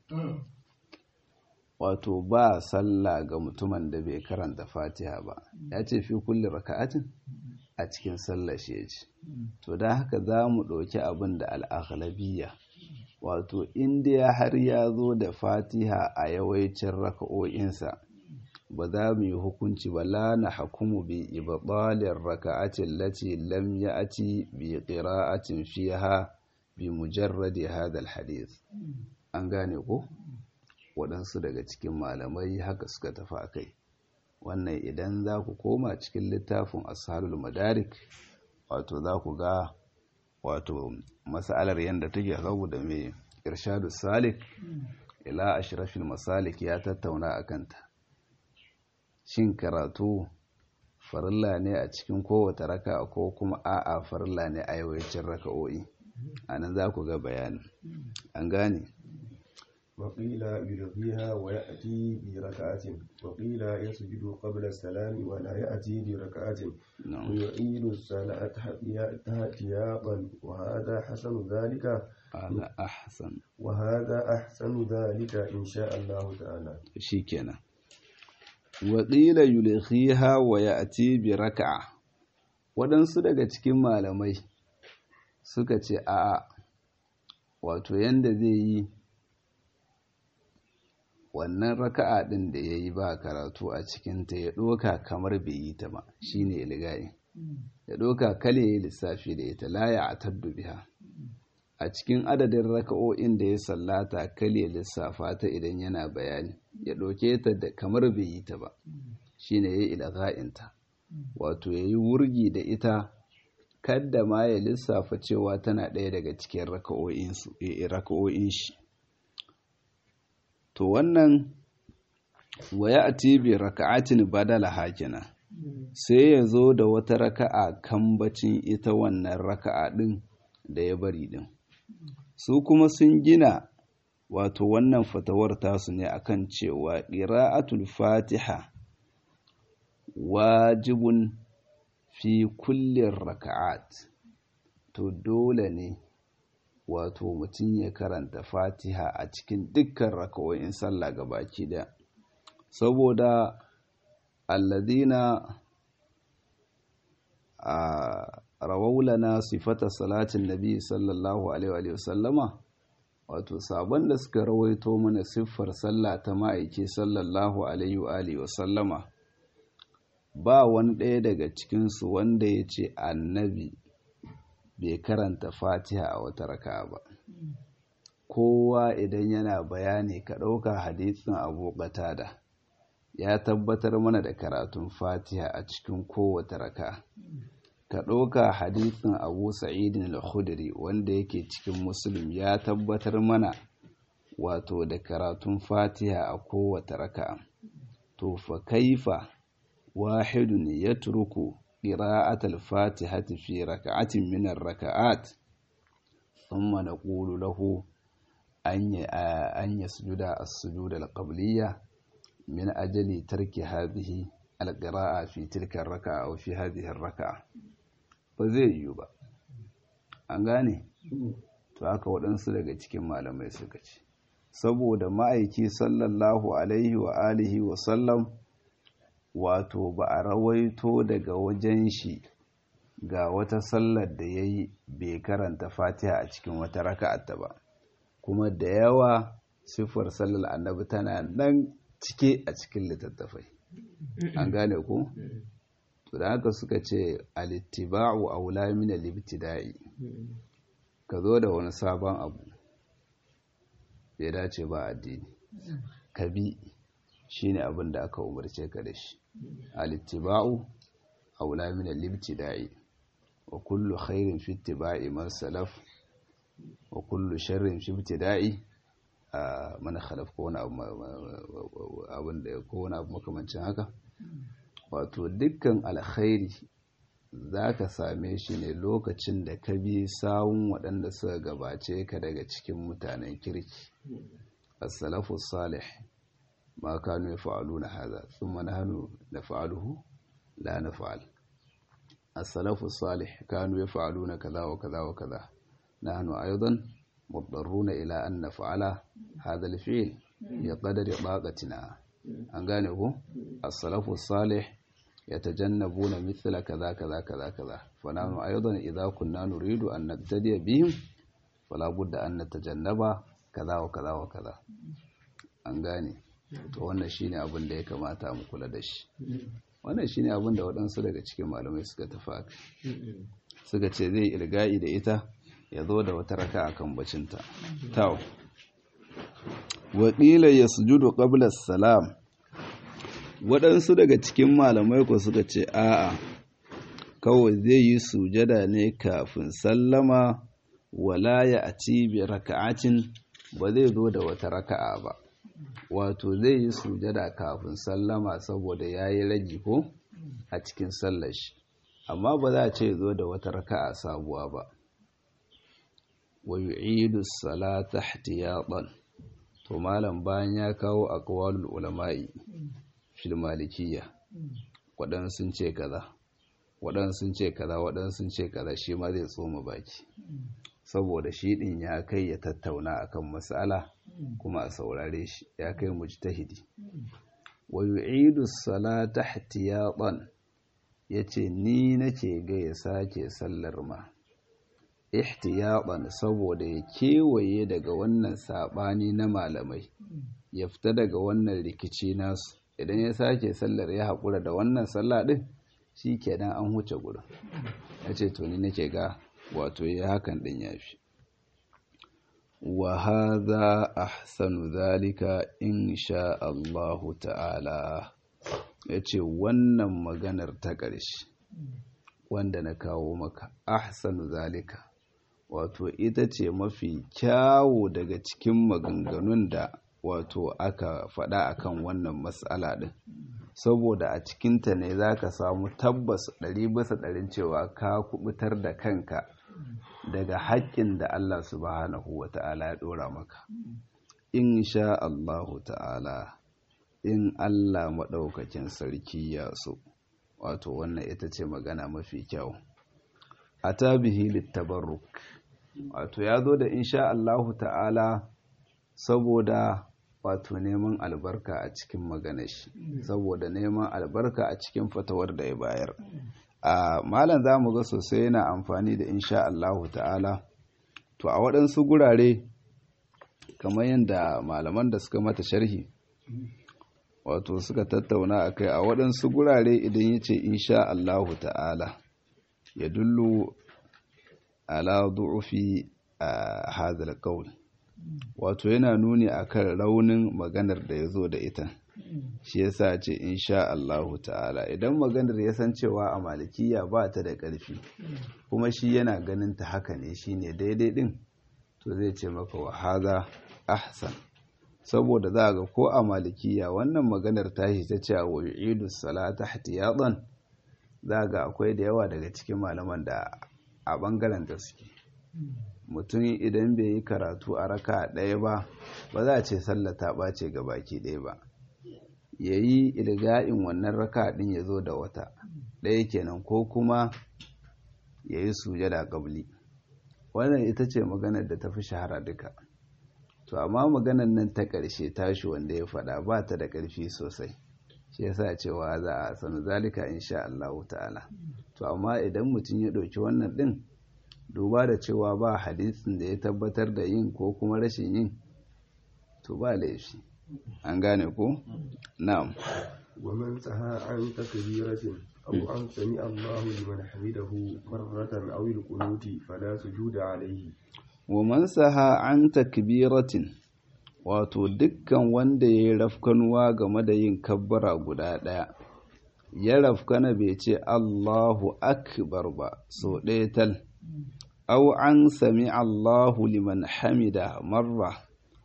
Wato ba sallah ga mutumin da bai karanta Fatiha ba, ya ce fi kulli raka'atin, a cikin sallah shi ya ce. To don haka za mu ɗauki abin da al'aghlabiyya, wato inda har ya zo da Fatiha a yawancin raka'o'insa, ba za mu yi hukunci ba, la na hukumu bi ibtalin raka'atin lati lam ya'ti bi qira'atin fiha bi mujarradi hadha alhadith. An gane ko? Waɗansu daga cikin malamai haka suka tafi akai. Wannan idan za ku koma cikin littafin Ashalul Madarik, wato za ku ga wato mas'alar yadda take, saboda mai Irshadus Salik ila Ashrafil Masalik ya tattauna a kanta. Shin karatu farilla ne a cikin kowace raka'a ko kuma a'a farilla ne a yawancin raka'o'i? Anan za ku ga bayani. An gane? وقيل يلغيها ويأتي بركعة، وقيل يسجد قبل السلام ولا يأتي بركعة، ويعيد الصلاة احتياطا، وهذا حسن ذلك. وهذا أحسن ذلك إن شاء الله تعالى. شيكنا. وقيل يلغيها ويأتي بركعة. waɗansu daga cikin malamai suka ce a'a, wato yanda zai yi wannan raka'a ɗin da ya yi ba karatu a cikinta ya ɗoka kamar bai yi ta ba, shi ne ilgayi. Ya ɗoka kale ya yi lissafi da ita, la ya ataddu biha. A cikin adadin raka'o'in da ya sallata kale ya lissafa ta idan yana bayani, ya ɗauke ta da kamar bai yi ta ba, shi ne ya yi ilga'inta. Wato ya yi wurgi da ita, kadda ma ya lissafa cewa tana ɗaya daga cikin raka'o'in shi. To wannan waya a tibi raka'atin badala hakina, sai ya zo da wata raka'a kambacin ita wannan raka'a ɗin da ya bari ɗin. Su kuma sun gina wato wannan fatawar tasu ne akan cewa qira'atul Fatiha wajibun fi kullin raka'at. To dole ne wato mutum ya karanta Fatiha a cikin dukkan raka'o'in sallah gabaki daya, saboda alladhina rawaw lana sifata salatin nabi sallallahu alaihi wa sallama, wato sabon da suka rawaito mana siffar sallah ta ma'aiki sallallahu alaihi wa sallama, ba wani ɗaya daga cikinsu wanda ya ce annabi bai karanta Fatiha a wata raka'a ba. Kowa idan yana bayani, ka ɗauka hadisin Abu Qatada ya tabbatar mana da karatun Fatiha a cikin kowace raka'a. Ka ɗauka hadisin Abu Sa'idin al-Khudri wanda yake cikin Muslim ya tabbatar mana wato da karatun Fatiha a kowace raka'a. To fa kaifa wahidun yatruku قراءة الفاتحة في ركعة من الركعات ثم نقول له أن يسجد السجود القبلية من أجل ترك هذه القراءة في تلك الركعة أو في هذه الركعة، فزي يبا أنغاني. to haka waɗansu daga cikin malamai suka ce, saboda ma'aiki sallallahu alaihi wa alihi wa sallam, wato ba a rawaito daga wajen shi ga wata sallar da ya yi bai karanta Fatiha a cikin wata raka'ata ba, kuma da yawa siffar sallar annabi tana nan cike a cikin littattafai. An gane ku? To da haka suka ce alittiba'u aula min al-ibtida'i. Ka zo da wani sabon abu ya dace ba addini, ka bi, shine abin da aka umarce ka da shi. Al-ittiba'u aula min al-ibtida'i, wa kullu khairin fi ittiba'i man salaf, wa kullu sharrin fi ibtida'i man khalaf, ko wani abin da ko wani abu makamancin haka. Wato dukkan alkhairi za ka same shi ne lokacin da ka bi sawun waɗanda suka gabace ka daga cikin mutanen kirki. As-salafu salih ma kanu yaf'aluna hadha thumma nahnu naf'aluhu la naf'al. As-salafu salih kanu yaf'aluna kaza wa kaza wa kaza nahnu aidan mudarruna ila an naf'ala hadha al-fi'l bi qadri taqatina. An gane ko as-salafu salih يتجنبون مثل كذا كذا كذا كذا فنحن أيضا إذا كنا نريد أن نبتدي بهم فلا بد أن نتجنب كذا وكذا وكذا. an gane to wannan shine abin da ya kamata mu kula da shi. Wannan shine abin da waɗansu daga cikin malamai suka tafi suka ce zai ilga'i da ita ya zo da wata raka akan bacinta. Taw wa qila yasjudu qabla as-salam. Waɗansu daga cikin malamai ko suka ce a'a kawai zai yi sujada ne kafin sallama, wala ya ati bi raka'atin, ba zai zo da wata raka'a ba. Wato zai yi sujada kafin sallama saboda yayi ragi ko a cikin sallar shi, amma ba za a ce zo da wata raka'a sabuwa ba. Wa yu'idu as-salata ihtiyatan. To malam bayan ya kawo aqwalul ulama'i fil malikiyya, waɗansu sun ce kaza, waɗansu sun ce kaza, waɗansu sun ce kaza, shi ma zai tsoma baki saboda shi ɗin ya kai ya tattauna akan mas'ala kuma a saurare shi, ya kai mujtahidi. Wa yu'idu as-salata ihtiyatan, yace ni nake ga ya sake sallar ma ihtiyatan saboda ya kewaye daga wannan sabani na malamai, ya fita daga wannan rikici nasu. Idan ya sake sallar ya haƙura da wannan sallah ɗin, shi kenan an huce gurin. Ya ce to ni nake ga wato ya hakan ɗin ya fi. Wa hadha ahsanu zalika insha Allahu ta'ala. Ya ce wannan maganar ta ƙarshe wanda na kawo maka, ahsanu zalika, wato ita ce mafi kyawu daga cikin maganganun da wato aka faɗa akan wannan mas'ala ɗin, saboda a cikinta ne za ka samu tabbas 100% cewa ka kubutar da kanka daga haƙƙin da Allah subhanahu wa ta'ala ya ɗora maka. Insha Allahu ta'ala, in Allah maɗaukakin sarki ya so, wato wannan ita ce magana mafi kyau. A tabihi littabarruk, wato ya zo da insha Allahu ta'ala saboda wato neman albarka a cikin maganar shi, saboda neman albarka a cikin fatawar da ya bayar. A malam za mu ga sosai yana amfani da insha Allahu ta'ala. To a waɗansu gurare kamar yadda malaman da suka mata sharhi wato suka tattauna a kai, a waɗansu gurare idan ya ce insha Allahu ta'ala ya dullu ala du'ufi a hadal qawl, wato yana nuni akan raunin maganar da ya zo da ita. Shi yasa ce insha Allahu ta'ala. Idan maganar ya san cewa a malikiya ba ta da ƙarfi kuma shi yana ganin ta haka ne shine daidai din, to zai ce maka wa hadha ahsan, saboda za ga ko a malikiya wannan maganar tashi ta ce wa yu'idu salata ihtiyatan, za ga akwai da yawa daga cikin malaman da a bangaren da suke, mutum idan bai yi karatu a raka ɗaya ba za a ce sallah ta ɓace ga baki ɗaya ba, ya yi ilga'in wannan raka ɗin ya zo da wata ɗaya kenan, ko kuma ya yi sujada ƙabli. Wannan ita ce maganar da ta fi shahara duka. To amma maganar nan ta ƙarshe tashi wanda ya faɗa ba ta da ƙarfi sosai, shi yasa cewa za a sanu zalika insha Allah ta'ala. To amma idan mutum ya ɗauki wannan ɗin, duba da cewa ba hadisin da ya tabbatar da yin ko kuma rashin yin, to ba laifi. An gane ko? Na'am. Wa man saha an takbiratin aw an sami Allahu liman hamidahu marratan aw al-qunuti fala sujuda alayhi. Wa man saha an takbiratin, wato dukkan wanda ya rafkanuwa game da yin kabbara guda ɗaya, ya rafkana bai ce Allahu akbar ba so ɗaya tal, aw an sami Allahu liman hamida marra,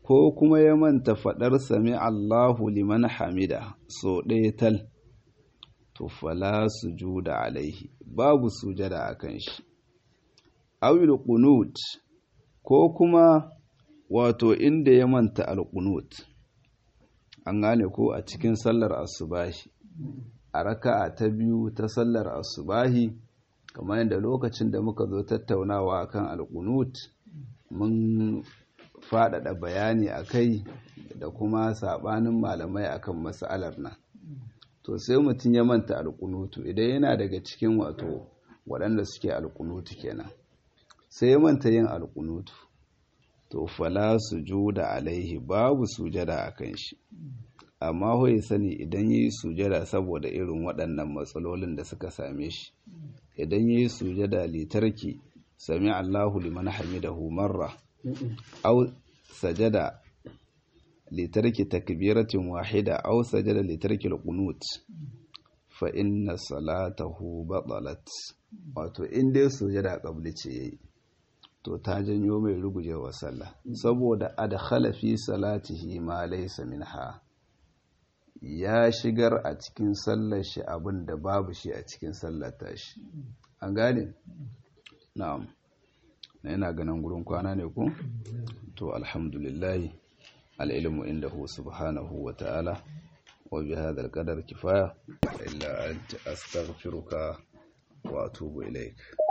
ko kuma ya manta faɗar sami Allahu liman hamida so ɗaya tal, to fala sujuda alaihi, babu sujada akan shi. Awil qunut, ko kuma wato inda ya manta al-qunut, an gane ko a cikin sallar asubahi, a raka'a ta biyu ta sallar asubahi, kamar yadda lokacin da muka zo tattaunawa akan al-qunut mun faɗaɗa bayani a kai da kuma saɓanin malamai akan mas'alar nan. To sai mutum ya manta alƙunutu, idan yana daga cikin wato waɗanda suke alƙunutu kenan, sai ya manta yin alƙunutu, to fala sujuda alaihi, babu sujada a kan shi. Amma hoyi sani idan yi sujada saboda irin waɗannan matsalolin da suka same shi, idan yi sujada litarki sami Allahu liman hamidahu marra, aw sajada litarki takbiratin wahida, aw sajada litarki alqunut, fa inna salatahu batalat. Wato in dai sujada qabli ce yayi, to ta janyo mai rugujewa sallah, saboda adkhala fi salatihi ma laysa minha, ya shigar a cikin sallar shi abin da babu shi a cikin sallar tashi. An gane? Na'am. Na yana ganin gurin kwana ne ku? To alhamdulillah, al'ilmu indahu subhanahu wa ta'ala, wa bi hadha al-qadar kifaya, illa anta astaghfiruka wa atubu ilaik.